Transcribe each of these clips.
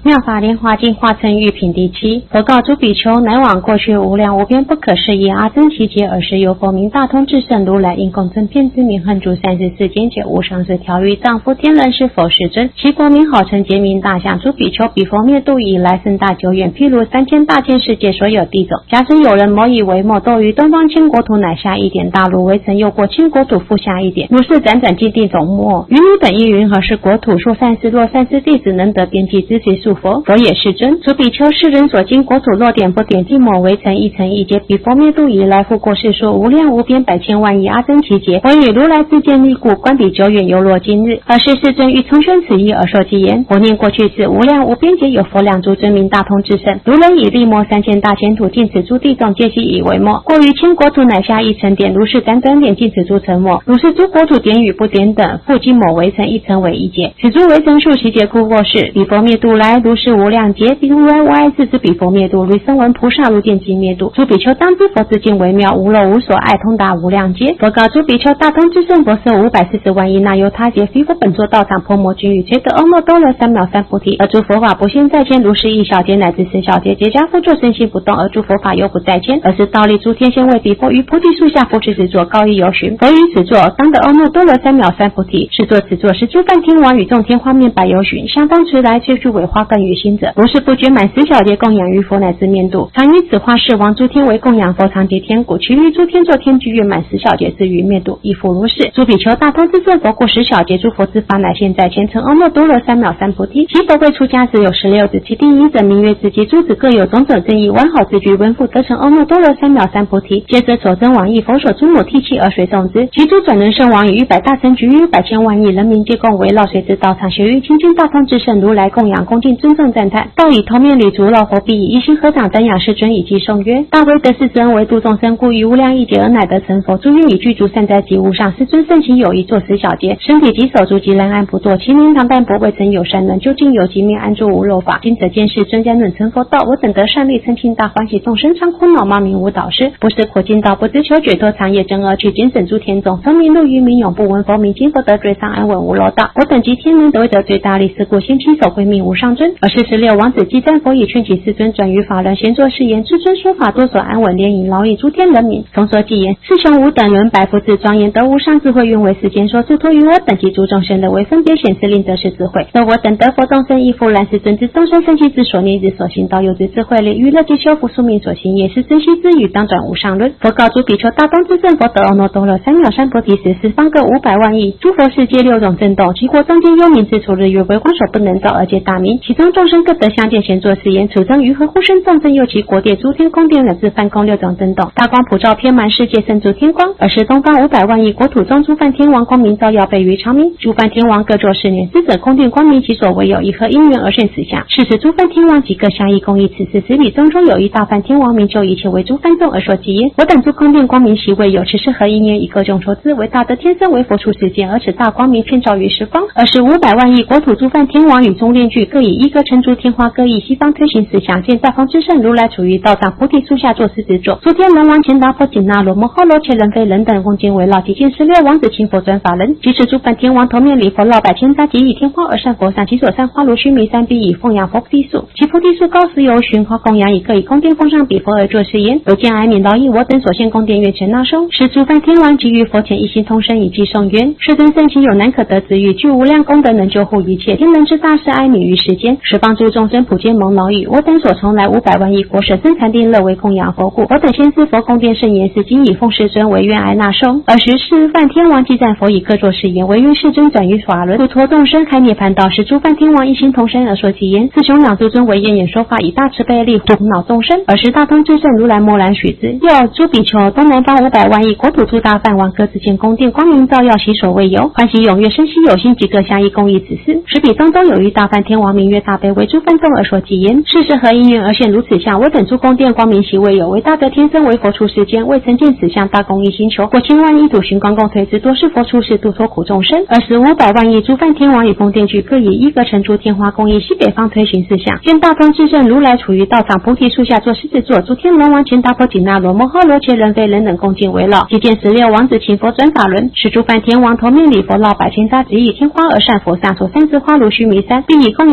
妙法莲华经化成玉品第7，佛告诸比丘，乃往过去无量无边不可思议阿僧祇劫，尔时有佛名大通智胜如来，因共正遍知名恨诸34见解无上士调御丈夫天人是佛世尊，其国名号称劫名大象。诸比丘，彼佛灭度以来甚大久远，譬如3000大千世界所有地种。假使有人某以为末，斗于东方千国土，乃下一点大陆为城，又过千国土复下一点，如是辗转尽地种末。云汝等亦云何是国土？说善事，若善事弟子能得边际知其数佛，佛也是真。诸比丘，世人所经国土若点不点尽末为城，一城一劫。彼佛灭度以来，复过世说无量无边百千万亿阿僧祇劫。我以如来自见力故，观彼久远犹若今日。尔时世尊欲重宣此义而说偈言：我念过去世无量无边劫，有佛两足尊名大通智胜，如人以力摩3000大千土，尽此诸地种皆悉以为末。过于千国土，乃下一城点，如是辗转点，尽此诸城末。如是诸国土点与不点等，复今某为城，一城为一劫。此诸为城数其劫故过世。彼佛灭度来，如是无量劫。如来无碍自知彼佛灭度，如声闻菩萨如见即灭度。诸比丘当知佛自境为妙，无漏无所爱，通达无量劫。佛告诸比丘，大通智胜佛设540万亿那由他劫，非佛本座道场婆摩君与垂得阿耨多罗三藐三菩提，而诸佛法不现在前，如是一小劫乃至10小劫，结跏趺坐身心不动，而诸佛法又不在前。而是道力诸天仙为彼佛于菩提树下复持此座，高一游巡。佛于此座当得阿耨多罗三藐三菩提。是作此座是诸梵天王与众天花面百游巡，相当持来皆诸尾花更于心者，如是不觉满10小劫供养于佛乃至面度。常于此花世王诸天为供养佛，常结天鼓，其余诸天作天具月满10小劫至于灭度，亦复如是。诸比丘，大通智胜佛过10小劫，诸佛之法乃现在前，成阿耨多罗三藐三菩提。其佛为出家时有16子，其第一者名曰自己，诸子各有种种正义，完好之具，闻复得成阿耨多罗三藐三菩提。接着所真王亦佛所诸母涕泣而随诵之。其诸转轮圣王与100大乘举于百千万亿人民皆共围绕随之道场，学于清净大通智胜如来供养恭敬尊重赞叹，道以头面礼足绕佛臂，以一心合掌瞻仰世尊，以偈颂曰：大威德世尊为度众生，故于无量亿劫而乃得成佛。诸愿以具足善哉及无上，世尊盛行有一作10小劫，身体及手足及人安不堕，其名堂但不未曾有善人，究竟有极命安住无漏法。今者见世尊将论成佛道，我等得善利称庆大欢喜，众生常苦恼骂名无导师，不是苦尽道，不知求解脱长夜真而去，谨审诸天种分明路于民永不闻佛名，今佛得最上安稳无漏道。我等及天人得得最大利，是故先亲手归命无上尊。而46王子积赞佛以劝其世尊，转于法人闲坐誓言：至尊说法多所安稳，怜引劳役诸天人民。从说偈言：世雄吾等人百福智庄严，得无上智慧，愿为世间说，自托于我等及诸众生的为分别显示，令得是智慧。得我等得佛众生亦复然，世尊之众生生起之所念日所行道，有之智慧力，娱乐及修福宿命所行，也是珍惜之语，当转无上论。佛告诸比丘，大通智胜佛得阿耨多罗三藐三菩提时，十方各500万亿诸佛世界6种震动，其国中间幽冥之处，日月为光所不能照，而皆大明。其中众生各得相见闲坐誓言：处生于何乎生众生，又其国界诸天宫殿乃至梵宫6种震动，大光普照遍满世界，胜诸天光。而是东方500万亿国土中，诸梵天王光明照耀，备于长明。诸梵天王各作誓念：知者宫殿光明，其所为有，以何因缘而现此相？是时诸梵天王即各相依共议此事。此彼中有一大梵天王，名就一切为诸梵众而说偈言：我等诸宫殿光明悉未有，此是何因缘？以各众说之，为大德天生为佛出世间，而此大光明遍照于十方。而是500万亿国土诸梵天王与中殿具，各以一个乘诸天花，各以西方推行思想，见大方之胜如来处于道场菩提树下作狮子座。诸天人王乾达婆紧那罗摩诃罗伽人非人等共见围绕，即见16王子亲佛转法人。即使诸梵天王头面礼佛绕百千匝，即以天花而上佛上，其所上花如须弥山，必以奉养佛菩提树。其菩提树高10由旬，花供养以各以宫殿奉上彼佛而作誓言：有见哀悯劳役我等所献宫殿，愿全纳收。是诸梵天王即于佛前一心通身，以偈颂曰：世尊圣心有难可得之欲，具无量功德能救护一切天人之大事，哀悯于世间，十方诸众生普皆蒙劳役。我等所从来500万亿国舍身禅定乐为供养佛故，我等先知佛宫殿圣言是今以奉世尊为愿哀纳收。尔时是梵天王积赞佛以各作誓言：唯愿世尊转于法轮，度脱众生开涅槃道。是诸梵天王一心同身而说偈言：自雄两诸尊为焰眼说法，以大慈悲力护恼众生。尔时大通智胜如来默然许之。又诸比丘，东南方500万亿国土诸大梵王各自见宫殿光明照耀，其所未有，欢喜踊跃，生息有心，即各相依共议此事。十彼中有一大梵天王，名曰大悲，为诸梵众而说偈言：是是何因缘而现如此相？我等诸宫殿光明悉未有，为大德天生为佛出世间，未曾见此相，大功一心求，过千万亿土寻光共推之，多是佛出世度脱苦众生。尔时500万亿诸梵天王与宫殿具，各以一个乘诸天花共议西北方推行四相，见大通智胜如来处于道场菩提树下作狮子座，诸天龙王乾达婆紧那罗摩诃罗伽人非人等共进围绕，即见16王子请佛转法轮。是诸梵天王头面礼佛绕百千匝，即以天花而上佛上，所散之花如须弥山，并以供养佛菩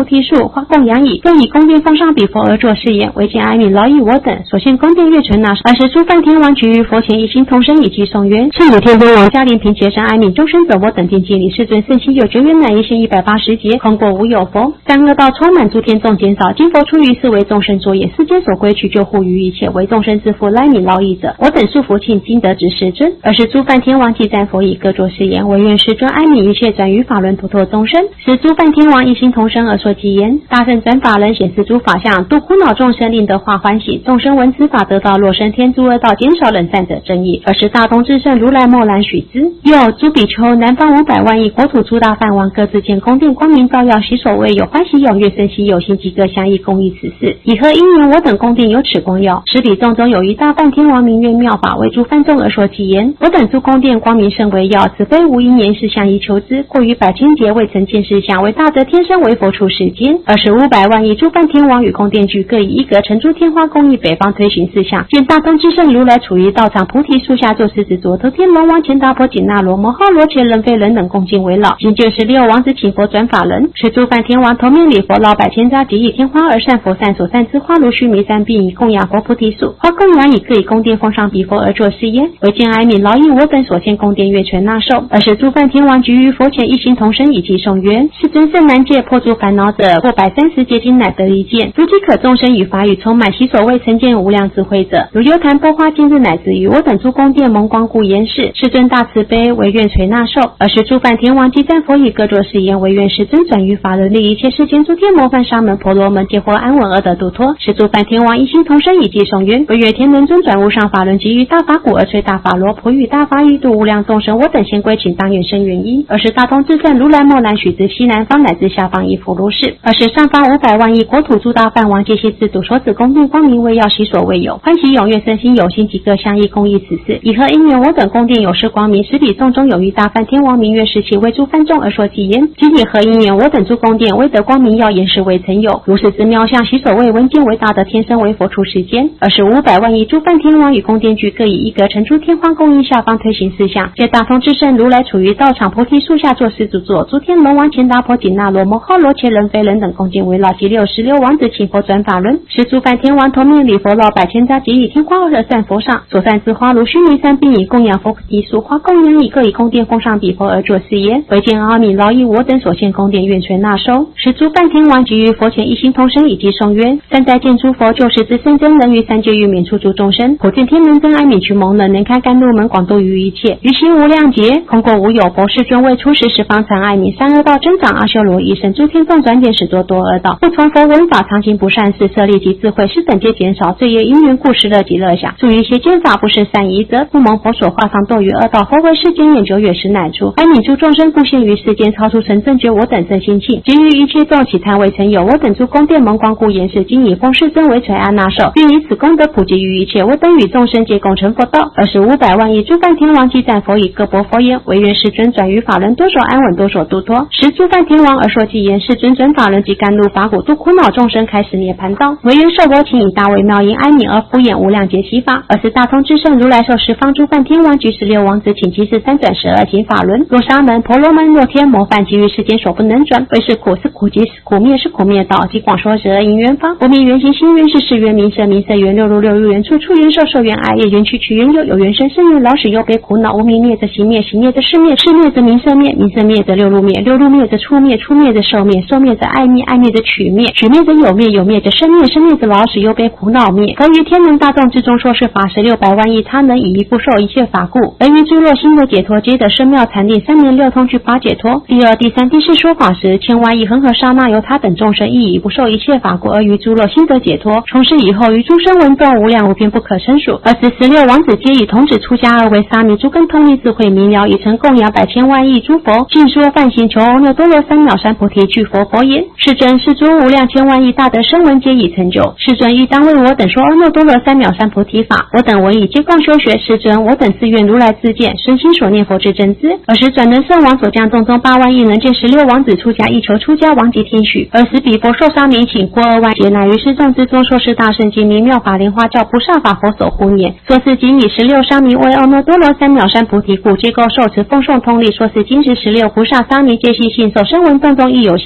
提树，花供养矣，更以宫殿奉上比佛而作誓言，唯见哀悯劳役我等，所献宫殿月存纳。尔时诸梵天王举于佛前一心同声以及颂曰：圣女天尊王嘉陵平结山哀悯众生者，我等定敬礼。世尊圣心有久远，乃一现180劫，空过无有佛。三恶道充满诸天众减少，今佛出于是为众生作业，世间所归去救护于一切，为众生之父哀悯劳役者，我等束福庆今得知世尊。尔时诸梵天王即赞佛以各作誓言，唯愿世尊哀悯一切转于法轮陀陀众生。使诸梵天王一心同声而说偈言：大圣转法轮，显示诸法相，度苦恼众生，令得化欢喜。众生闻此法得道，落生天，诸恶道减少，忍善者正义。尔时大通至圣如来默然许之。又诸比丘，南方500万亿国土诸大梵王，各自建宫殿，光明照耀，其所谓有欢喜踊跃，生喜有心，即各相依共议此事。以何因缘，我等宫殿有此光耀？十比众中有一大梵天王，名曰妙法，为诸梵众而说偈言：我等诸宫殿光明甚为耀，此非无因缘，是相宜求之。过于百千劫，未曾见世相，为大德天生为佛出世间。尔时500万亿诸梵天王与宫殿具，各以一格成诸天花，供以北方推行事项。见大通至圣如来处于道场菩提树下，作狮子座，头天龙王乾达婆紧那罗摩诃罗伽人非人等共敬为老。今见16王子请佛转法轮，使诸梵天王头面礼佛，劳百千匝，即以天花而散佛散，所散之花如须弥山，并以供养佛菩提树。花供养以各以宫殿奉上比佛而作誓言，唯见哀悯劳役我等所献宫殿月全纳受。尔时诸梵天王举于佛前一心同声以偈颂曰：世尊甚难戒，破诸烦恼者，过130劫经乃得一见。如饥渴众生与法语充满，其所谓成见无量智慧者，如流檀波花今日乃至于我等诸宫殿蒙光故言是。世尊大慈悲，唯愿垂纳受。尔时诸梵天王即赞佛以各作誓言，唯愿世尊转于法轮，令一切世间诸天魔梵沙门婆罗门皆获安稳而得度脱。使诸梵天王一心同声以偈颂曰：唯愿天人尊转无上法轮，即于大法鼓而吹大法螺，普与大法语度无量众生，我等先归请当愿生愿因。尔时大通至圣如来默然许之，西南方乃至下方亦复如是。尔时上方500万亿国土诸大梵王皆悉自度，所指宫殿光明为耀，其所未有，欢喜踊跃，生心有心，即各相依共议此事。以何因缘，我等宫殿有失光明？十比众中有一大梵天王，名曰十七，为诸梵众而说偈言：今以何因缘，我等诸宫殿未得光明耀，言是未曾有。如是之妙相，其所谓闻见为大德天生为佛出世间。尔时500万亿诸梵天王与宫殿具，各以一格成诸天花，供应下方推行事项。皆大通至圣如来处于道场菩提树下，作狮子座，诸天龙王乾达婆紧那罗摩诃罗伽人非人等共敬为老。即16王子请佛转法轮，使诸梵天王头面礼佛，劳百千匝，即以天花而散佛上，所散之花如须弥山，并以供养佛菩提树。花供养以各以宫殿奉上比佛而作誓言，唯见阿弥劳役我等所献宫殿愿全纳收。使诸梵天王举于佛前一心同声以偈颂曰：善哉见诸佛，救世之圣真人，于三界欲免除诸众生，普见天人真哀悯驱蒙人，能开甘露门，广度于一切，于心无量劫，空过无有佛。世尊为出世十方常爱悯，三恶道增长阿修罗一生，诸天众转点使作多恶道，不从佛闻法，常行不善事，舍利及智慧，是等皆减少，罪业因缘故，失乐及乐想，属于邪见法，不是善宜则，不蒙佛所化，常堕于恶道。佛为世间眼久远时乃出，哀悯诸众生，故现于世间，超出成正觉，我等身心庆，即于一切众起贪未曾有，我等诸宫殿蒙光故言是，今以奉世尊为垂安纳受，愿以此功德普及于一切，我等与众生皆共成佛道。尔时500万亿诸梵天王即赞佛以各薄佛言，唯愿世尊转于法轮，多所安稳，多所度脱。十诸梵天王而说偈言：世尊转法轮，即甘露法鼓，度苦恼众生，开始涅槃道。唯愿受我请以大为妙音哀悯而敷衍无量劫习法。尔时大通至圣如来受十方诸梵天王举16王子请其是3转12行法轮，若沙门婆罗门若天魔梵，即于世间所不能转，为是苦，是苦集，是苦灭，是苦灭道，即广说12因缘方。无明缘行心缘是事缘，名色名色缘，六入六入缘，处处缘受受缘爱业缘，去去缘有，有缘生生缘，老死忧悲苦恼。无明灭则行灭，行灭则事灭，事灭则名色灭，名色灭则六入灭，六入灭则处灭，处灭则受灭，受灭则爱灭，爱灭则取灭，取灭则有灭，有灭则生灭，生灭则老死忧悲苦恼灭。佛于天人大众之中说是法1600万亿，他能以一不受一切法故，而于诸乐心的解脱，皆得深妙禅定，3年6通具法解脱。第二、第三、第四说法时，千万亿恒河刹那由他等众生亦以不受一切法故，而于诸乐心得解脱。从是以后，于诸生闻众无量无边不可胜数。而时16王子皆以童子出家而为沙弥，诸根通力智慧明了，已成供养百千万亿诸佛，尽说梵行求阿耨多罗三藐三菩提具佛佛言：世尊，世尊无量千万亿大德声闻皆已成就，世尊亦当为我等说阿耨多罗三藐三菩提法，我等闻已皆共修学。世尊，我等自愿如来自见，身心所念佛之真知。尔时转轮圣王所将众中8万亿人见16王子出家，亦求出家王及天许。尔时彼佛受沙弥请，过2万劫，乃于世众之中说是大圣经名妙法莲花教菩萨法佛所护念。说是经以16沙弥为阿耨多罗三藐三菩提故，皆构受持奉诵通力。说是经时16菩萨沙弥皆悉信受，声闻众中亦有信解。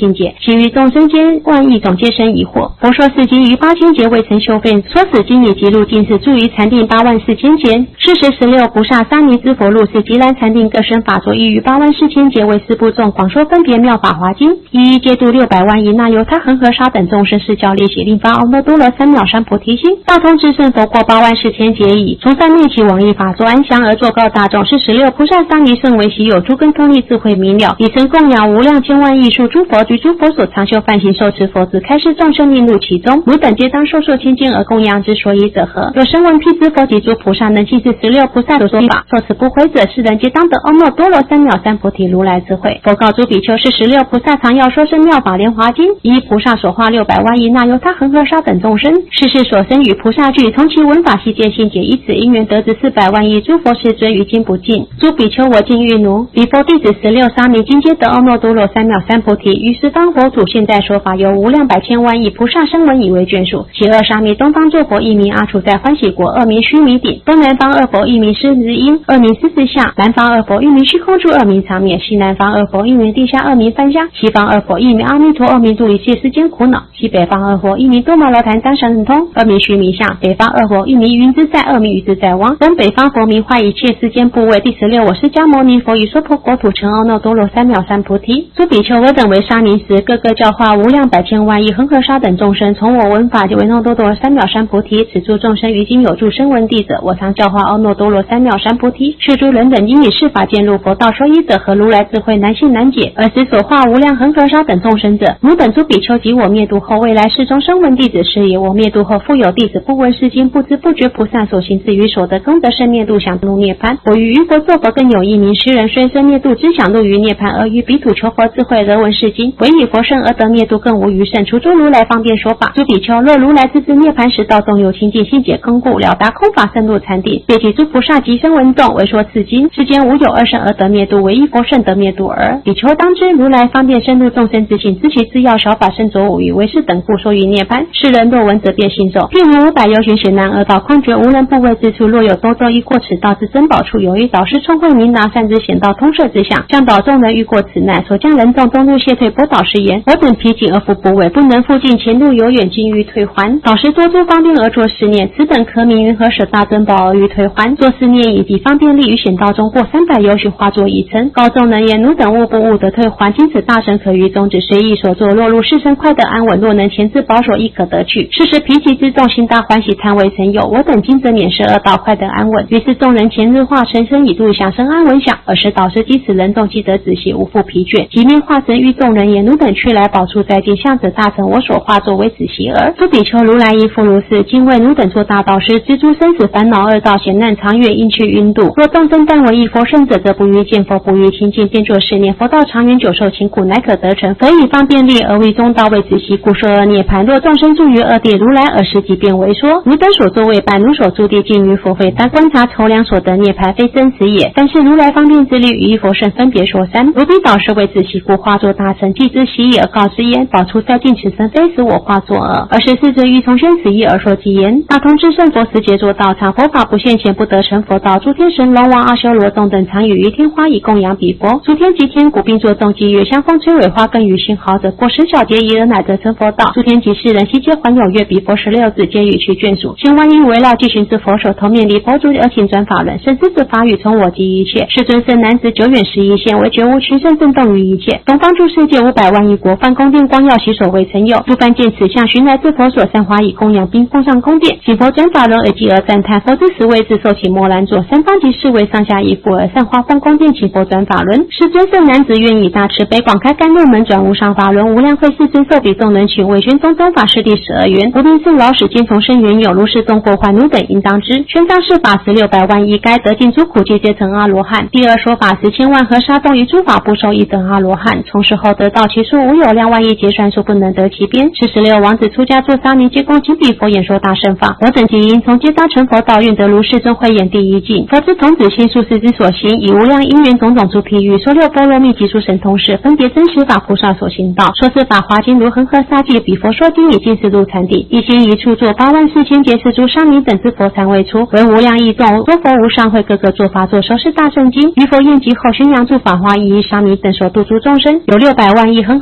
其余众生间万亿总皆生疑惑。佛说世经于8000劫未曾修废，说此经已极入尽是住于禅定84000劫。是时16菩萨沙弥之佛入是极然禅定各生法座，亦于84000劫为四部众广说分别妙法华经，一一皆度600万亿那由他恒河沙等众生是教利喜令发阿耨多罗三藐三菩提心。大通智胜佛过84000劫矣，从三昧起往诣法座安详而作告大众，是16菩萨沙弥甚为稀有，诸根通力智慧明了，以曾供养无量千万亿数诸佛及诸佛所常修梵行受持佛子，开示众生令入其中。汝等皆当受受千金而供养之，所以者何？若声闻辟支佛及诸菩萨能尽是16菩萨所说法，受持不悔者，世人皆当得阿耨多罗三藐三菩提如来智慧。佛告诸比丘，是16菩萨常要说声妙法莲华经，以菩萨所化600万亿那由他恒河沙等众生，世世所生与菩萨具，从其闻法悉见信解，以此因缘得知400万亿诸佛世尊于今不尽。诸比丘，我今欲奴，彼佛弟子16沙弥今皆得阿耨多罗三藐三菩提。于是当佛土现在说法，有无量百千万亿菩萨声闻以为眷属。其二沙弥东方作佛，一名阿处在欢喜国，二名须弥顶；东南方二佛，一名狮子音，二名狮子下；南方二佛，一名虚空处，二名常灭；西南方二佛，一名地下，二名翻下；西方二佛，一名阿弥陀，二名度一切世间苦恼；西北方二佛，一名多摩罗檀三神通，二名须弥相；北方二佛，一名云自在，二名雨自在王；东北方佛名坏一切世间部位。第16我释迦牟尼佛以娑婆国土成阿耨多罗三藐三菩提。诸比丘，我等为沙弥时，各个教化无量百千万亿恒河沙等众生，从我闻法就为阿耨多罗三藐三菩提。此诸众生于今有住声闻地者，我常教化阿耨多罗三藐三菩提。是诸人等因以是法见入佛道，说一者何？如来智慧难信难解，而时所化无量恒河沙等众生者，汝等诸比丘及我灭度后，未来世中声闻弟子是也。我灭度后，复有弟子不闻是经，不知不觉菩萨所行至于所得功德胜灭度想入涅槃。我于于佛作佛更有一名诗人，虽生灭度之想入于涅槃，而于彼土求佛智慧而闻是经，唯以佛圣而得灭度更无余胜。除诸如来方便说法。诸比丘，若如来自知涅槃时，道中有清净信解空故，了达空法深入禅定，别及诸菩萨及声闻众为说此经。世间无有二圣而得灭度，唯一佛圣得灭度耳。比丘当知，如来方便深入众生之性，知其自要小法身着五欲，为是等故说于涅槃。世人若闻则便信受。譬如500由旬显难而道，况觉无人不畏之处。若有多周一过此道之珍宝处，有一导师聪慧明达，善知显道通摄之相，向导众人遇过此难，所将人众东入谢退。博导师言：我等疲己而复不畏，不能复进，前路有远，今欲退还。导师多诸方便而作是念：此等可名云何舍大珍宝而欲退还？作是念以彼方便力于显道中过300由旬，化作一尘。告众人言：汝等悟不悟得退还？今此大乘可于终止，随意所作。若入世生快得安稳，若能前至保守，亦可得去。是时疲己之众心大欢喜，贪为曾有。我等今则免失恶道，快得安稳。于是众人前日化成身以度想生安稳想，尔时导师即此人众既得止息，无复疲倦。即面化身于众人言：汝等去来宝处在近，向者大乘我所化作为止息耳。诸比丘，如来亦复如是。今为汝等做大导师，知诸生死烦恼恶道险难长远，应去运度。若众生但为一佛圣者，则不欲见佛，不欲亲近，便作是念：佛道长远久寿勤苦，乃可得成。佛以方便力而为中道为止息，故说而涅槃。若众生住于恶地，如来尔时即便为说：汝等所作未办，汝所住地尽于佛非，但观察筹量所得涅槃非真实也。但是如来方便之力与一佛圣分别说三。如彼导师为止息故，化作大乘，既知悉也而告之言：宝处在近，此身非使我化作耳。尔时世尊欲从宣此意而说其言：大通智胜佛时节作道场，佛法不现前，不得成佛道。诸天神龙王阿修罗众等常与于天花以供养彼佛。诸天及天鼓并作众伎乐，香风吹尾花更与心好者，过10小节以而乃得成佛道。诸天及世人悉皆还有乐彼佛16子，皆与其眷属。千万因围绕即寻至佛手，头面离佛足而行转法轮。甚至此法语从我及一切。世尊圣男子久远11现，为觉悟群生震动于一切。东方诸世界500万亿国，梵宫殿光耀其所未曾有。诸梵见此相，寻来自佛所，散花以供养，并奉上宫殿。行佛转法轮而即而赞叹：佛之实为自受其摩兰座，三方及世为上下一复而散花奉宫殿，请佛转法轮。世尊圣男子愿以大慈悲广开甘露门，转无上法轮。无量会世尊受彼众人群，为宣宗宗法师第12缘。无病圣老使兼从生缘有，如是众过患汝等应当知。宣当是法时600万亿，该得尽诸苦界，皆成阿罗汉。第二说法时，1000万河沙洞于诸法不受，亦得阿罗汉。从时后得到其数，无有量万亿劫算数，不能得其边。是16王子出家做沙弥，皆恭请彼佛演说大乘法。我等即因从皆当成佛道，愿得如世尊慧眼第一境。佛之童子心术士之所行，以无量因缘种种诸譬喻，说6波罗蜜及诸神通事，分别真实法菩萨所行道。说是法华经如恒河沙界，彼佛说经已尽是入禅定。一心一处作84000劫，是诸沙弥等之佛禅未出，为无量异众多佛无上会，各个作法作，收是大圣经。于佛宴集后，宣扬诸法华，一一沙弥等所度诸众生，有600万亿恒河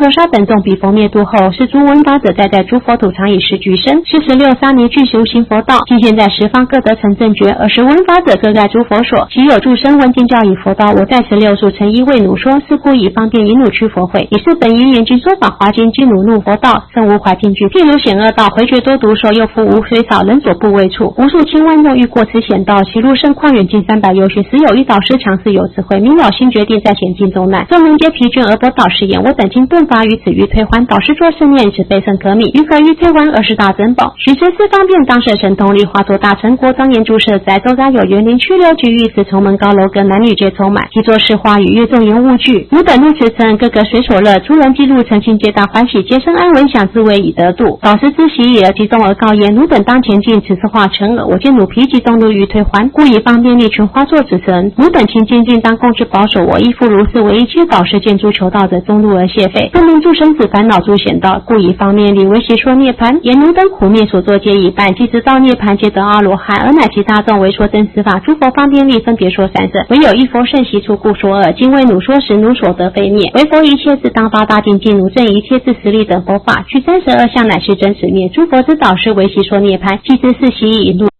求杀本众，彼佛灭度后，是诸闻法者在诸佛土常以时具身，46沙弥具修行佛道，今现在十方各得成正觉，20闻法者各盖诸佛所，其有助声闻经教以佛道，我在16数成一为汝说，是故以方便引汝去佛会，以是本言严经说法华经，经汝入佛道，甚无怀尽句，譬如险恶道，回绝多毒手，又复无水草，人所不为处，无数千万众欲过此险道，其路甚旷远，近300由学，时有一导师强势有智慧，明了心决定在险境中难，众人皆疲倦而不导师言，我等经顿发于此欲退还，导师作圣念，此悲甚可悯，于可欲退还，20大珍宝，许持四方便，当设神通力，化作大成国，庄严诸舍在，周匝有园林，曲流举玉石，重门高楼阁，男女皆充满，其作是花语，乐众言物具，汝等入此城，个个随所乐，诸人既入城，心皆大欢喜，皆生安稳享，自为以得度。导师之喜已而激动而告言，汝等当前进，此次化成耳，我见汝疲极动怒欲退还，故以方便力群化作此城，汝等勤精进，当共之保守我，亦复如是，为一切导师见诸求道者中路而谢废，更令诸生子烦恼诸险道，故以方便力为其说涅槃，言汝等苦灭所作皆一半，即知道涅槃，皆得阿罗汉，而乃其大众为说真实法，诸佛方便力分别说三者，唯有一佛甚习处，故说二。今为汝说时，汝所得非灭，为佛一切智当发大精进，汝正一切智实力等佛法，具32相乃是真实灭，诸佛之导师为其说涅槃，即知是习以引入